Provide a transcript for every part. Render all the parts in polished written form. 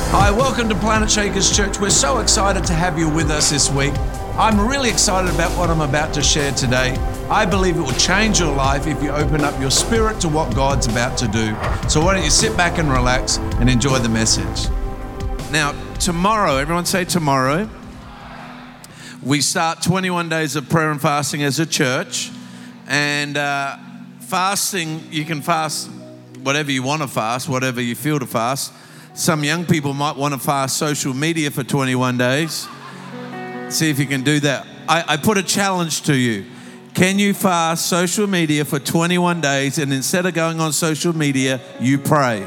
Hi, welcome to Planet Shakers Church. We're so excited to have you with us this week. I'm really excited about what I'm about to share today. I believe it will change your life if you open up your spirit to what God's about to do. So why don't you sit back and relax and enjoy the message. Now, tomorrow, everyone say tomorrow, we start 21 days of prayer and fasting as a church. And fasting, you can fast whatever you want to fast, whatever you feel to fast. Some young people might want to fast social media for 21 days. See if you can do that. I put a challenge to you. Can you fast social media for 21 days and instead of going on social media, you pray?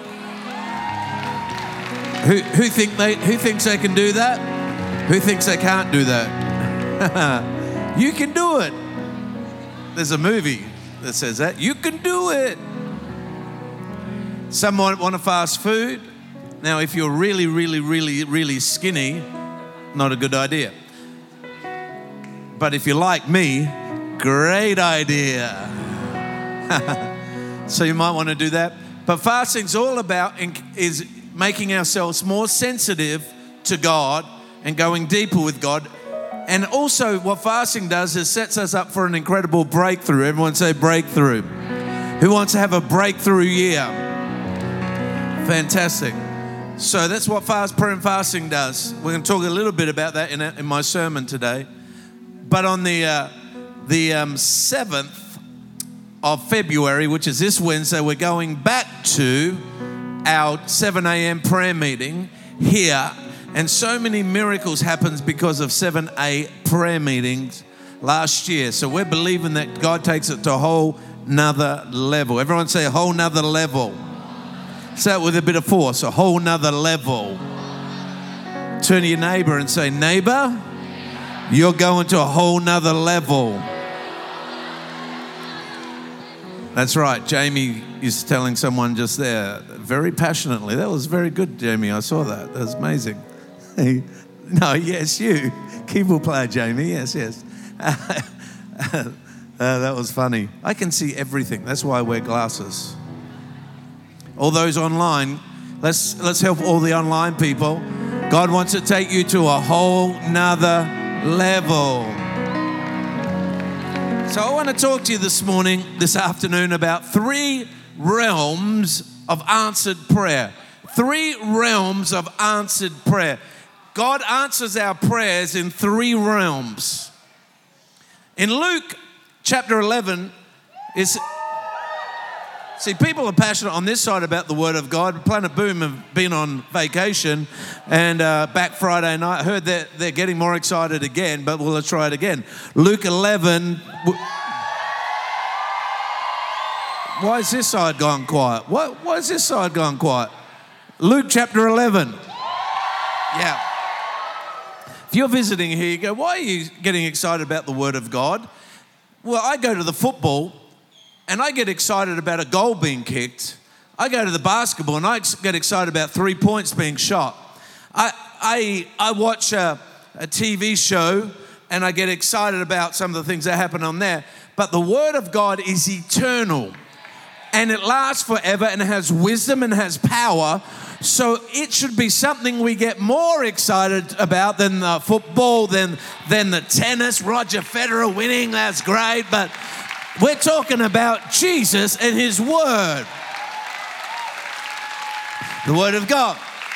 Who thinks they can do that? Who thinks they can't do that? You can do it. There's a movie that says that. You can do it. Some might want to fast food. Now, if you're really skinny, not a good idea. But if you're like me, great idea. So you might want to do that. But fasting's all about is making ourselves more sensitive to God and going deeper with God. And also what fasting does is sets us up for an incredible breakthrough. Everyone say breakthrough. Who wants to have a breakthrough year? Fantastic. So that's what prayer and fasting does. We're going to talk a little bit about that in my sermon today. But on the 7th of February, which is this Wednesday, we're going back to our 7 a.m. prayer meeting here. And so many miracles happened because of 7A prayer meetings last year. So we're believing that God takes it to a whole nother level. Everyone say a whole nother level. Say it with a bit of force, a whole nother level. Turn to your neighbor and say, neighbor, you're going to a whole nother level. That's right. Jamie is telling someone just there very passionately. That was very good, Jamie. I saw that. That was amazing. No, yes, you. Keyboard player, Jamie. Yes. That was funny. I can see everything. That's why I wear glasses. All those online, let's help all the online people. God wants to take you to a whole nother level. So I want to talk to you this afternoon, about 3 realms of answered prayer. 3 realms of answered prayer. God answers our prayers in 3 realms. In Luke chapter 11, see, people are passionate on this side about the Word of God. Planet Boom have been on vacation, and back Friday night, I heard that they're getting more excited again, but let's try it again. Luke 11. Why is this side gone quiet? Why is this side gone quiet? Luke chapter 11. Yeah. If you're visiting here, you go, why are you getting excited about the Word of God? Well, I go to the football, and I get excited about a goal being kicked. I go to the basketball and I get excited about 3 points being shot. I watch a TV show and I get excited about some of the things that happen on there. But the Word of God is eternal and it lasts forever and it has wisdom and has power. So it should be something we get more excited about than the football, than the tennis. Roger Federer winning, that's great. But we're talking about Jesus and His Word. The Word of God.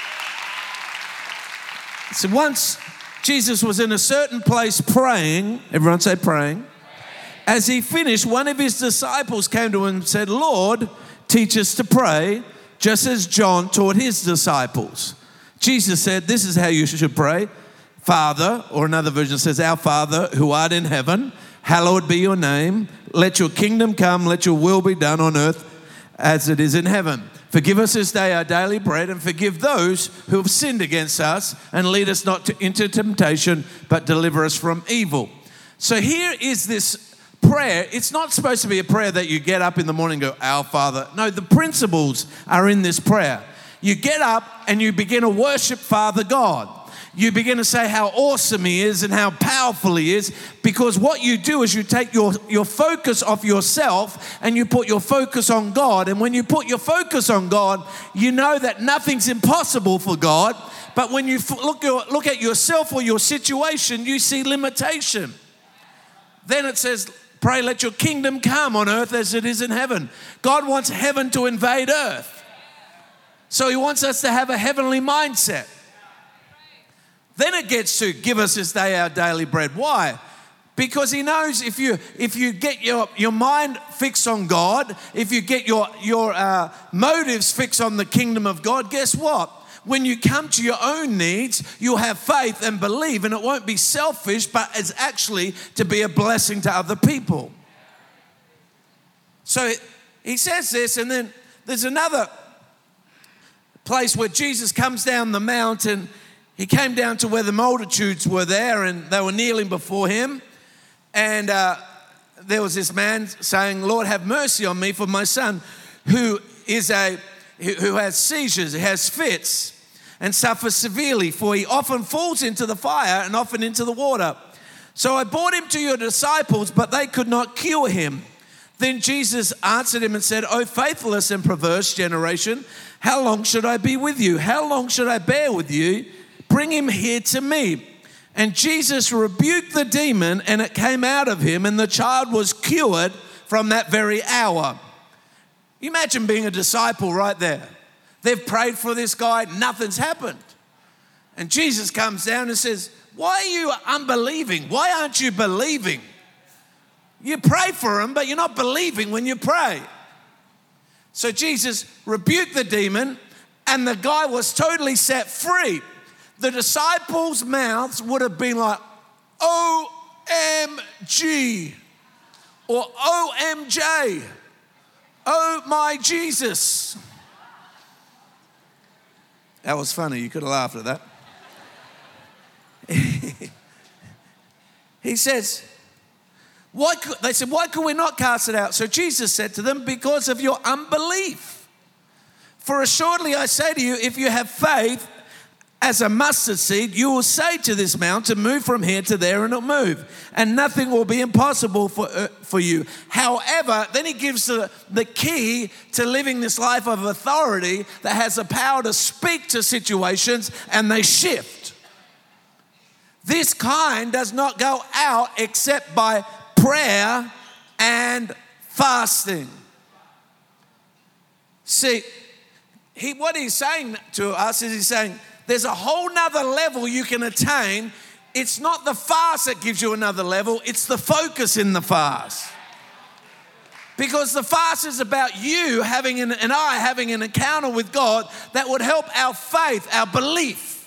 So once Jesus was in a certain place praying, everyone say praying. As He finished, one of His disciples came to Him and said, Lord, teach us to pray, just as John taught his disciples. Jesus said, this is how you should pray. Father, or another version says, our Father who art in heaven, hallowed be your name. Let your kingdom come. Let your will be done on earth as it is in heaven. Forgive us this day our daily bread and forgive those who have sinned against us and lead us not into temptation, but deliver us from evil. So here is this prayer. It's not supposed to be a prayer that you get up in the morning and go, our Father. No, the principles are in this prayer. You get up and you begin to worship Father God. You begin to say how awesome he is and how powerful he is, because what you do is you take your focus off yourself and you put your focus on God. And when you put your focus on God, you know that nothing's impossible for God. But when you look at yourself or your situation, you see limitation. Then it says, pray, let your kingdom come on earth as it is in heaven. God wants heaven to invade earth. So he wants us to have a heavenly mindset. Then it gets to give us this day our daily bread. Why? Because he knows if you get your mind fixed on God, if you get your motives fixed on the kingdom of God, guess what? When you come to your own needs, you'll have faith and believe, and it won't be selfish, but it's actually to be a blessing to other people. So he says this, and then there's another place where Jesus comes down the mountain. He came down to where the multitudes were there, and they were kneeling before him. And there was this man saying, Lord, have mercy on me, for my son who has seizures, he has fits, and suffers severely, for he often falls into the fire and often into the water. So I brought him to your disciples, but they could not cure him. Then Jesus answered him and said, O faithless and perverse generation, how long should I be with you? How long should I bear with you? Bring him here to me. And Jesus rebuked the demon, and it came out of him, and the child was cured from that very hour. You imagine being a disciple right there. They've prayed for this guy, nothing's happened. And Jesus comes down and says, why are you unbelieving? Why aren't you believing? You pray for him, but you're not believing when you pray. So Jesus rebuked the demon, and the guy was totally set free. The disciples' mouths would have been like, OMG, or OMJ, oh my Jesus. That was funny, you could have laughed at that. He says, they said, why could we not cast it out? So Jesus said to them, because of your unbelief. For assuredly I say to you, if you have faith as a mustard seed, you will say to this mountain, move from here to there, and it'll move. And nothing will be impossible for you. However, then he gives the key to living this life of authority that has the power to speak to situations and they shift. This kind does not go out except by prayer and fasting. See, what he's saying to us is he's saying, there's a whole nother level you can attain. It's not the fast that gives you another level, it's the focus in the fast. Because the fast is about you having and I having an encounter with God that would help our faith, our belief.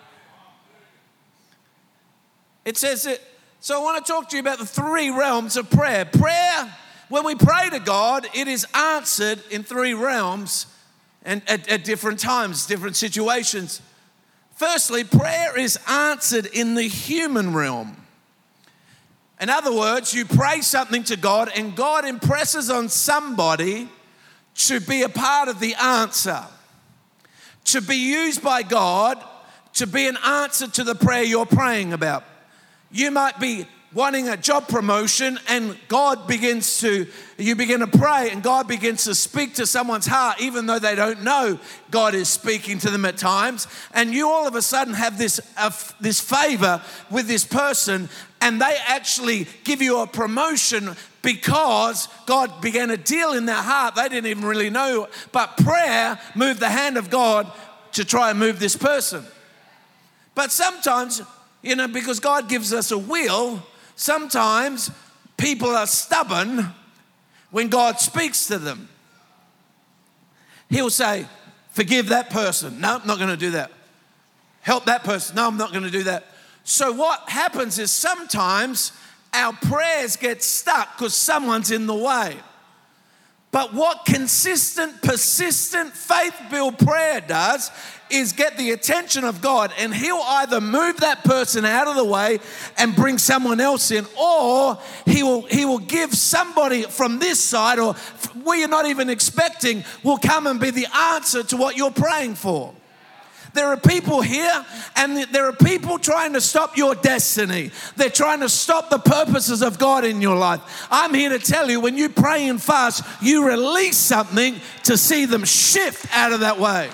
It says it. So I want to talk to you about the three realms of prayer. Prayer, when we pray to God, it is answered in three realms and at different times, different situations. Firstly, prayer is answered in the human realm. In other words, you pray something to God and God impresses on somebody to be a part of the answer, to be used by God to be an answer to the prayer you're praying about. You might be wanting a job promotion and you begin to pray and God begins to speak to someone's heart even though they don't know God is speaking to them at times, and you all of a sudden have this favor with this person and they actually give you a promotion because God began a deal in their heart. They didn't even really know, but prayer moved the hand of God to try and move this person. But sometimes, because God gives us a will, sometimes people are stubborn when God speaks to them. He'll say, forgive that person. No, I'm not going to do that. Help that person. No, I'm not going to do that. So what happens is sometimes our prayers get stuck because someone's in the way. But what consistent, persistent, faith-filled prayer does is get the attention of God, and He'll either move that person out of the way and bring someone else in, or He will give somebody from this side or where you're not even expecting will come and be the answer to what you're praying for. There are people here, and there are people trying to stop your destiny. They're trying to stop the purposes of God in your life. I'm here to tell you, when you pray and fast, you release something to see them shift out of that way.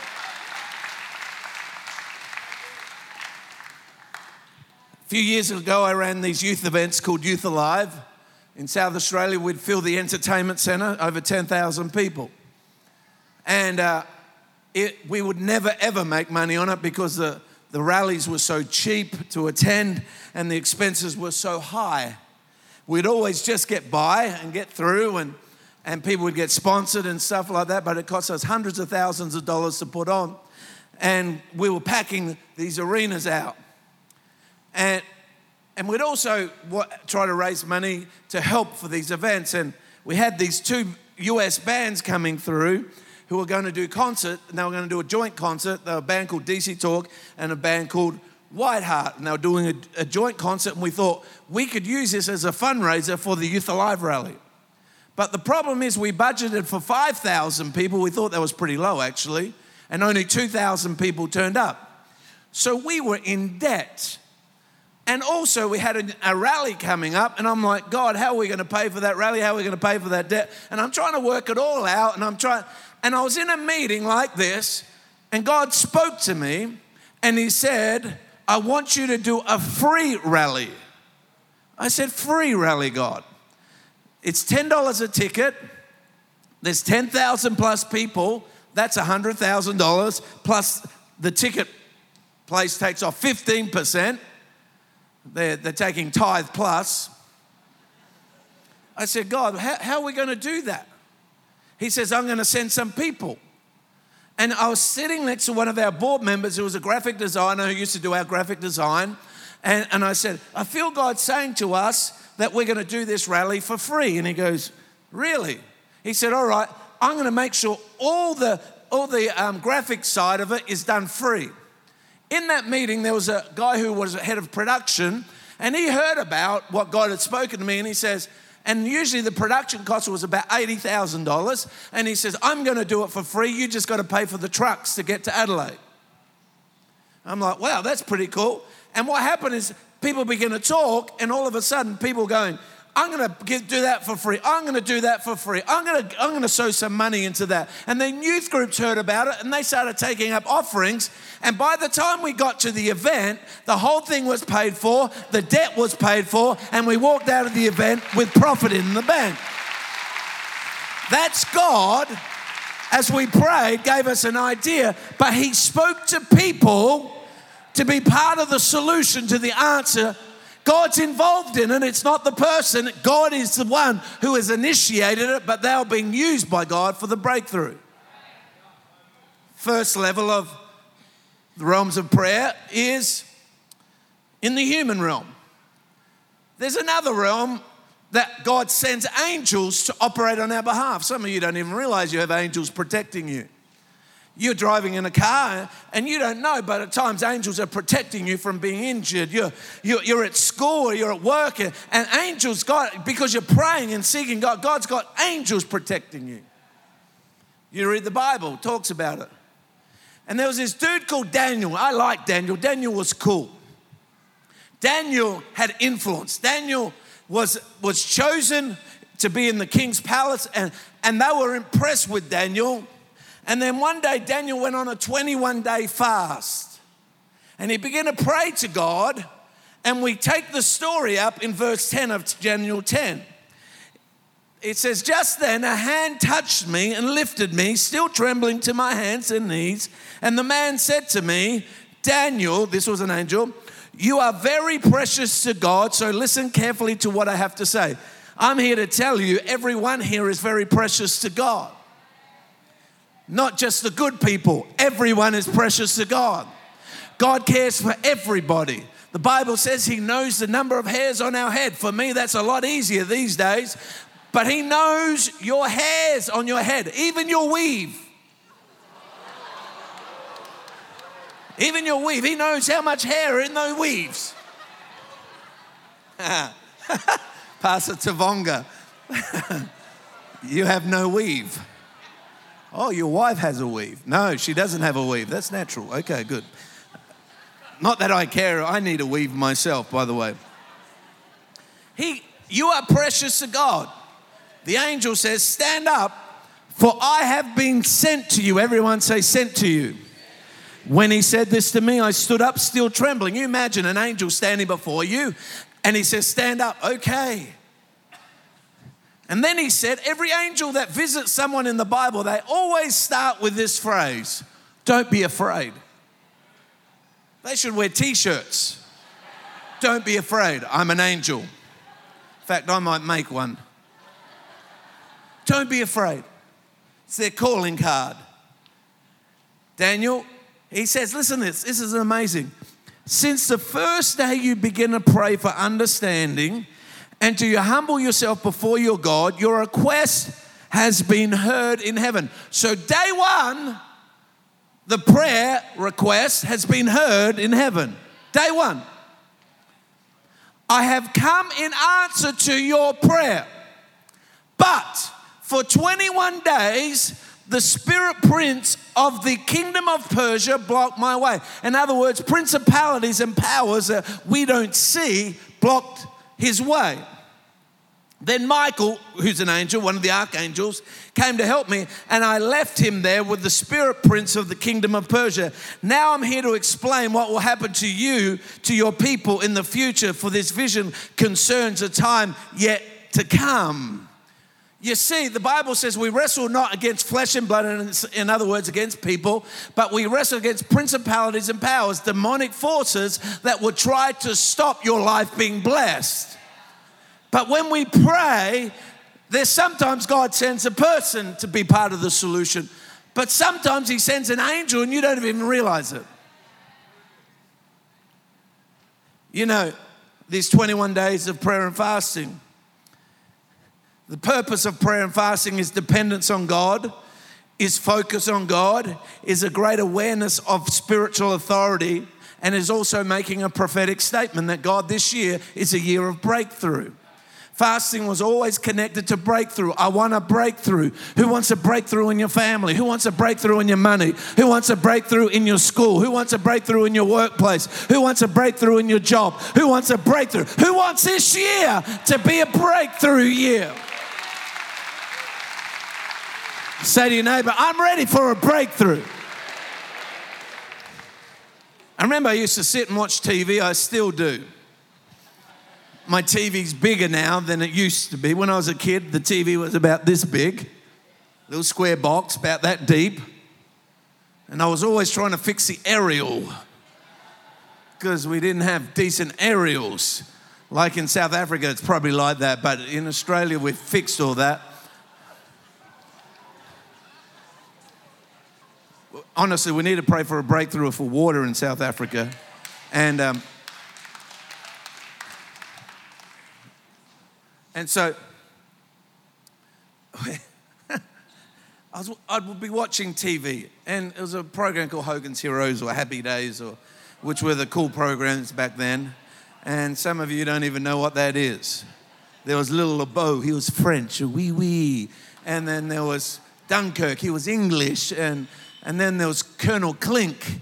A few years ago, I ran these youth events called Youth Alive. In South Australia, we'd fill the entertainment centre, over 10,000 people. And we would never, ever make money on it because the rallies were so cheap to attend and the expenses were so high. We'd always just get by and get through, and people would get sponsored and stuff like that, but it cost us hundreds of thousands of dollars to put on. And we were packing these arenas out. And we'd also try to raise money to help for these events. And we had these two US bands coming through who were going to do concert, and they were going to do a joint concert. They were a band called DC Talk and a band called Whiteheart. And they were doing a joint concert, and we thought we could use this as a fundraiser for the Youth Alive rally. But the problem is we budgeted for 5,000 people. We thought that was pretty low, actually, and only 2,000 people turned up. So we were in debt. And also we had a rally coming up, and I'm like, God, how are we going to pay for that rally? How are we going to pay for that debt? And I'm trying to work it all out, and I was in a meeting like this, and God spoke to me, and he said, I want you to do a free rally. I said, free rally, God. It's $10 a ticket. There's 10,000 plus people. That's $100,000, plus the ticket place takes off 15%. They're taking tithe plus. I said, God, how are we going to do that? He says, I'm going to send some people. And I was sitting next to one of our board members who was a graphic designer who used to do our graphic design. And I said, I feel God saying to us that we're going to do this rally for free. And he goes, really? He said, all right, I'm going to make sure all the graphic side of it is done free. In that meeting, there was a guy who was head of production, and he heard about what God had spoken to me, and he says, and usually the production cost was about $80,000, and he says, I'm going to do it for free. You just got to pay for the trucks to get to Adelaide. I'm like, wow, that's pretty cool. And what happened is people begin to talk, and all of a sudden people going, I'm going to do that for free. I'm going to do that for free. I'm going to sow some money into that. And then youth groups heard about it, and they started taking up offerings. And by the time we got to the event, the whole thing was paid for, the debt was paid for, and we walked out of the event with profit in the bank. That's God, as we prayed, gave us an idea, but he spoke to people to be part of the solution to the answer. God's involved in it. It's not the person. God is the one who has initiated it, but they are being used by God for the breakthrough. First level of the realms of prayer is in the human realm. There's another realm that God sends angels to operate on our behalf. Some of you don't even realize you have angels protecting you. You're driving in a car and you don't know, but at times angels are protecting you from being injured. You're at school or you're at work, and angels, God, because you're praying and seeking God, God's got angels protecting you. You read the Bible, it talks about it. And there was this dude called Daniel. I like Daniel. Daniel was cool. Daniel had influence. Daniel was chosen to be in the king's palace, and they were impressed with Daniel. And then one day, Daniel went on a 21-day fast. And he began to pray to God. And we take the story up in verse 10 of Daniel 10. It says, just then a hand touched me and lifted me, still trembling to my hands and knees. And the man said to me, Daniel, this was an angel, you are very precious to God, so listen carefully to what I have to say. I'm here to tell you, everyone here is very precious to God. Not just the good people. Everyone is precious to God. God cares for everybody. The Bible says he knows the number of hairs on our head. For me, that's a lot easier these days. But he knows your hairs on your head, even your weave. Even your weave. He knows how much hair in those weaves. Pastor Tavonga, you have no weave. Oh, your wife has a weave. No, she doesn't have a weave. That's natural. Okay, good. Not that I care. I need a weave myself, by the way. You are precious to God. The angel says, stand up, for I have been sent to you. Everyone say, sent to you. When he said this to me, I stood up still trembling. You imagine an angel standing before you, and he says, stand up. Okay. And then he said, every angel that visits someone in the Bible, they always start with this phrase, don't be afraid. They should wear t-shirts. Don't be afraid, I'm an angel. In fact, I might make one. Don't be afraid. It's their calling card. Daniel, he says, listen to this. This is amazing. Since the first day you begin to pray for understanding and to humble yourself before your God, your request has been heard in heaven. So day one, the prayer request has been heard in heaven. Day one. I have come in answer to your prayer. But for 21 days, the spirit prince of the kingdom of Persia blocked my way. In other words, principalities and powers that we don't see blocked his way. Then Michael, who's an angel, one of the archangels, came to help me, and I left him there with the spirit prince of the kingdom of Persia. Now I'm here to explain what will happen to you, to your people in the future, for this vision concerns a time yet to come. You see, the Bible says we wrestle not against flesh and blood, and in other words, against people, but we wrestle against principalities and powers, demonic forces that will try to stop your life being blessed. But when we pray, there's sometimes God sends a person to be part of the solution, but sometimes he sends an angel and you don't even realize it. You know, these 21 days of prayer and fasting, the purpose of prayer and fasting is dependence on God, is focus on God, is a great awareness of spiritual authority, and is also making a prophetic statement that God, this year is a year of breakthrough. Fasting was always connected to breakthrough. I want a breakthrough. Who wants a breakthrough in your family? Who wants a breakthrough in your money? Who wants a breakthrough in your school? Who wants a breakthrough in your workplace? Who wants a breakthrough in your job? Who wants a breakthrough? Who wants this year to be a breakthrough year? Say to your neighbor, I'm ready for a breakthrough. I remember I used to sit and watch TV. I still do. My TV's bigger now than it used to be. When I was a kid, the TV was about this big, little square box, about that deep. And I was always trying to fix the aerial because we didn't have decent aerials. Like in South Africa, it's probably like that, but in Australia, we've fixed all that. Honestly, we need to pray for a breakthrough for water in South Africa. And so I would be watching TV, and it was a program called Hogan's Heroes or Happy Days, which were the cool programs back then. And some of you don't even know what that is. There was Little LeBeau, he was French, oui. And then there was Dunkirk, he was English. And then there was Colonel Klink.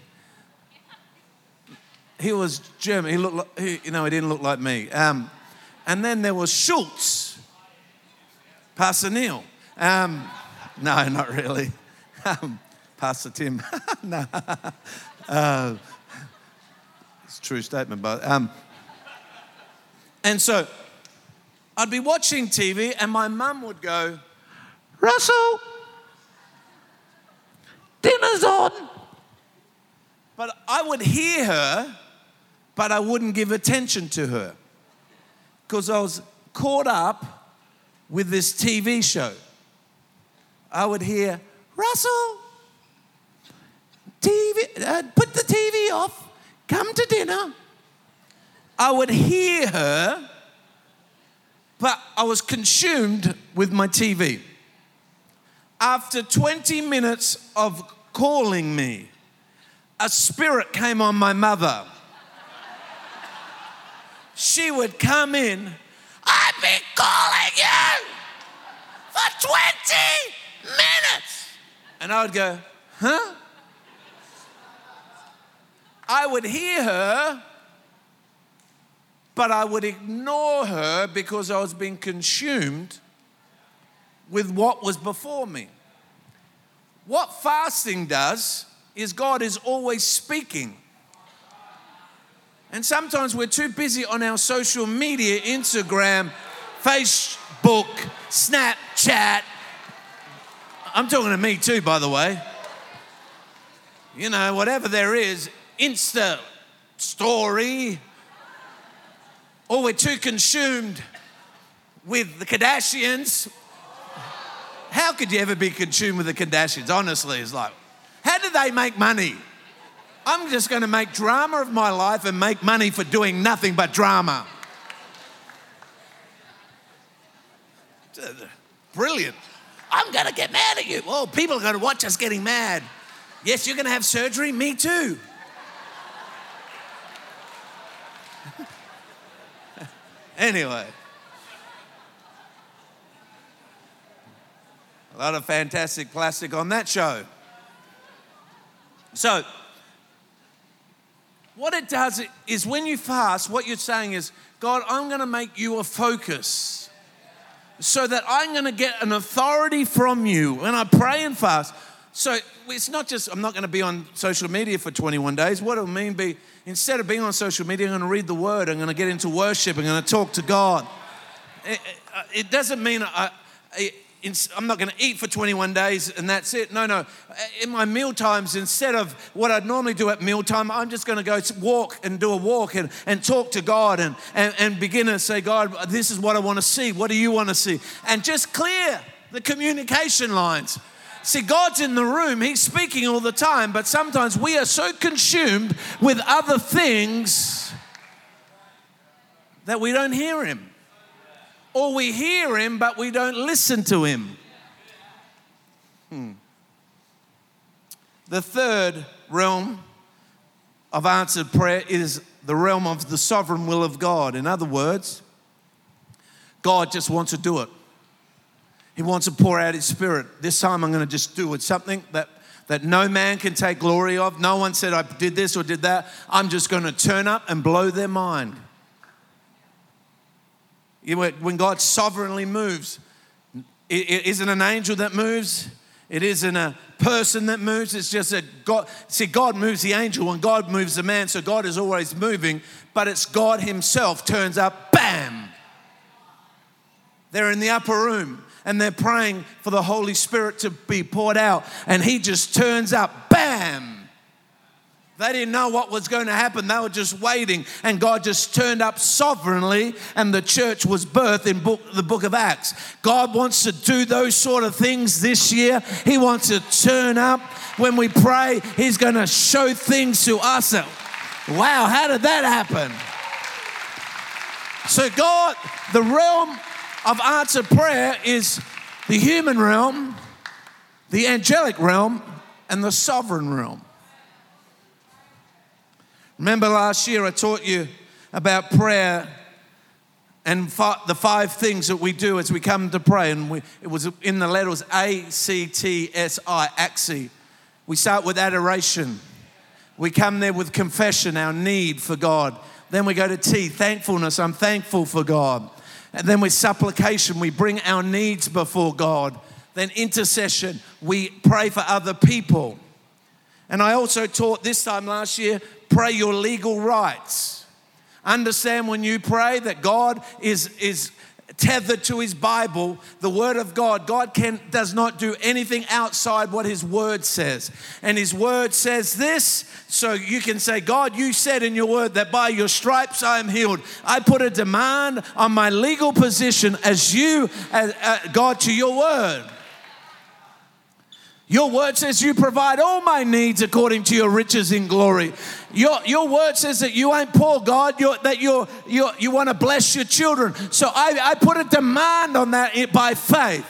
He was German. He looked like, he didn't look like me. And then there was Schultz, Pastor Neil. No, not really. Pastor Tim. No. It's a true statement, but. And so I'd be watching TV, and my mum would go, Russell, dinner's on. But I would hear her, but I wouldn't give attention to her because I was caught up with this TV show. I would hear, Russell, TV, put the TV off, come to dinner. I would hear her, but I was consumed with my TV. After 20 minutes of calling me, a spirit came on my mother. She would come in, I've been calling you for 20 minutes. And I would go, huh? I would hear her, but I would ignore her because I was being consumed with what was before me. What fasting does is God is always speaking. And sometimes we're too busy on our social media, Instagram, Facebook, Snapchat. I'm talking to me too, by the way. You know, whatever there is, Insta story. Or we're too consumed with the Kardashians. How could you ever be consumed with the Kardashians? Honestly, it's like, how do they make money? I'm just going to make drama of my life and make money for doing nothing but drama. Brilliant. I'm going to get mad at you. Oh, people are going to watch us getting mad. Yes, you're going to have surgery. Me too. Anyway. A lot of fantastic plastic on that show. So, what it does is when you fast, what you're saying is, God, I'm going to make you a focus so that I'm going to get an authority from you when I pray and fast. So it's not just, I'm not going to be on social media for 21 days. What it'll mean be, instead of being on social media, I'm going to read the word. I'm going to get into worship. I'm going to talk to God. It doesn't mean I'm not going to eat for 21 days and that's it. No. In my meal times, instead of what I'd normally do at mealtime, I'm just going to go walk and do a walk and talk to God and begin to say, God, this is what I want to see. What do you want to see? And just clear the communication lines. See, God's in the room. He's speaking all the time, but sometimes we are so consumed with other things that we don't hear him. Or we hear him, but we don't listen to him. The third realm of answered prayer is the realm of the sovereign will of God. In other words, God just wants to do it. He wants to pour out his spirit. This time I'm going to just do it. Something that no man can take glory of. No one said I did this or did that. I'm just going to turn up and blow their mind. When God sovereignly moves, it isn't an angel that moves. It isn't a person that moves. It's just that God. See, God moves the angel and God moves the man. So God is always moving, but it's God himself turns up, bam. They're in the upper room and they're praying for the Holy Spirit to be poured out. And he just turns up, bam. They didn't know what was going to happen. They were just waiting. And God just turned up sovereignly and the church was birthed in the book of Acts. God wants to do those sort of things this year. He wants to turn up. When we pray, he's going to show things to us. Wow, how did that happen? So God, the realm of answered prayer is the human realm, the angelic realm, and the sovereign realm. Remember last year I taught you about prayer and the 5 things that we do as we come to pray. And it was in the letters A-C-T-S-I, AXI. We start with adoration. We come there with confession, our need for God. Then we go to T, thankfulness. I'm thankful for God. And then with supplication, we bring our needs before God. Then intercession, we pray for other people. And I also taught this time last year, pray your legal rights. Understand when you pray that God is tethered to his Bible, the word of God. God does not do anything outside what his word says. And his word says this, so you can say, God, you said in your word that by your stripes I am healed. I put a demand on my legal position as God, to your word. Your word says you provide all my needs according to your riches in glory. Your word says that you ain't poor, God, that you want to bless your children. So I put a demand on that by faith.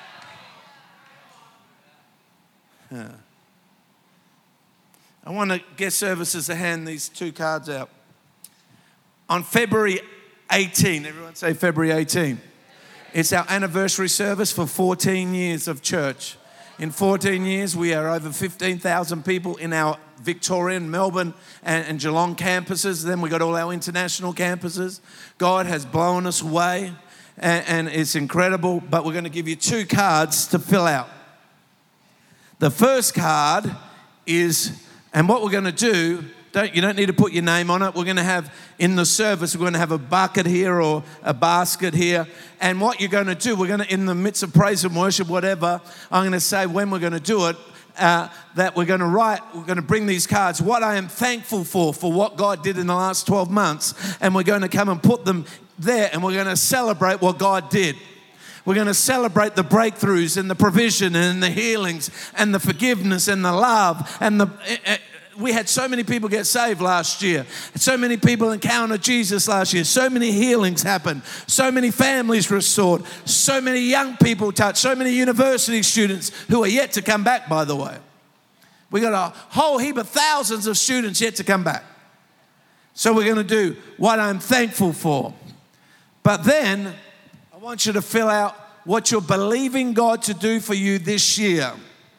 I want to get services to hand these 2 cards out. On February 18, everyone say February 18. It's our anniversary service for 14 years of church. In 14 years, we are over 15,000 people in our Victorian, Melbourne, and Geelong campuses. Then we got all our international campuses. God has blown us away, and it's incredible. But we're going to give you 2 cards to fill out. The first card is, and what we're going to do, you don't need to put your name on it. We're going to have, in the service, we're going to have a bucket here or a basket here. And what you're going to do, we're going to, in the midst of praise and worship, whatever, I'm going to say when we're going to do it, that we're going to bring these cards, what I am thankful for what God did in the last 12 months. And we're going to come and put them there, and we're going to celebrate what God did. We're going to celebrate the breakthroughs and the provision and the healings and the forgiveness and the love and we had so many people get saved last year. So many people encountered Jesus last year. So many healings happened. So many families restored. So many young people touched. So many university students who are yet to come back, by the way. We got a whole heap of thousands of students yet to come back. So we're going to do what I'm thankful for. But then I want you to fill out what you're believing God to do for you this year.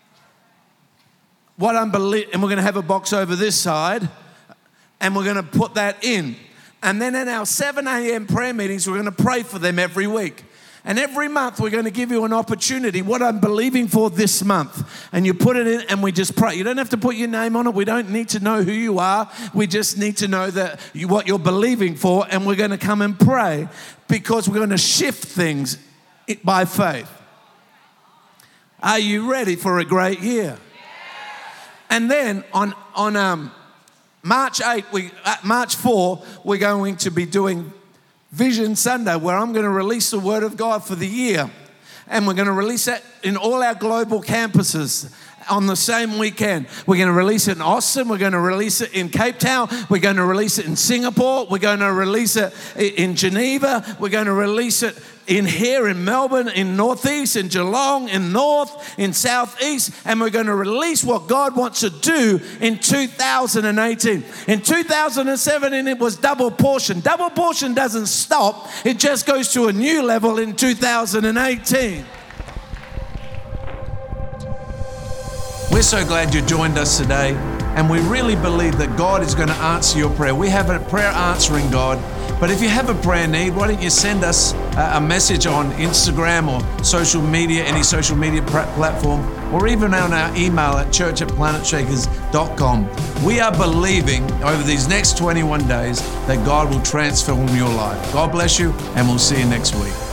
And we're going to have a box over this side, and we're going to put that in. And then in our 7 a.m. prayer meetings, we're going to pray for them every week. And every month, we're going to give you an opportunity, what I'm believing for this month. And you put it in, and we just pray. You don't have to put your name on it. We don't need to know who you are. We just need to know what you're believing for, and we're going to come and pray because we're going to shift things by faith. Are you ready for a great year? And then on March 4, we're going to be doing Vision Sunday, where I'm going to release the Word of God for the year. And we're going to release that in all our global campuses on the same weekend. We're going to release it in Austin. We're going to release it in Cape Town. We're going to release it in Singapore. We're going to release it in Geneva. We're going to release it here in Melbourne, in Northeast, in Geelong, in North, in Southeast, and we're going to release what God wants to do in 2018. In 2017, it was double portion. Double portion doesn't stop. It just goes to a new level in 2018. We're so glad you joined us today, and we really believe that God is going to answer your prayer. We have a prayer answering God. But if you have a prayer need, why don't you send us a message on Instagram or social media, any social media platform, or even on our email at church@planetshakers.com. We are believing over these next 21 days that God will transform your life. God bless you, and we'll see you next week.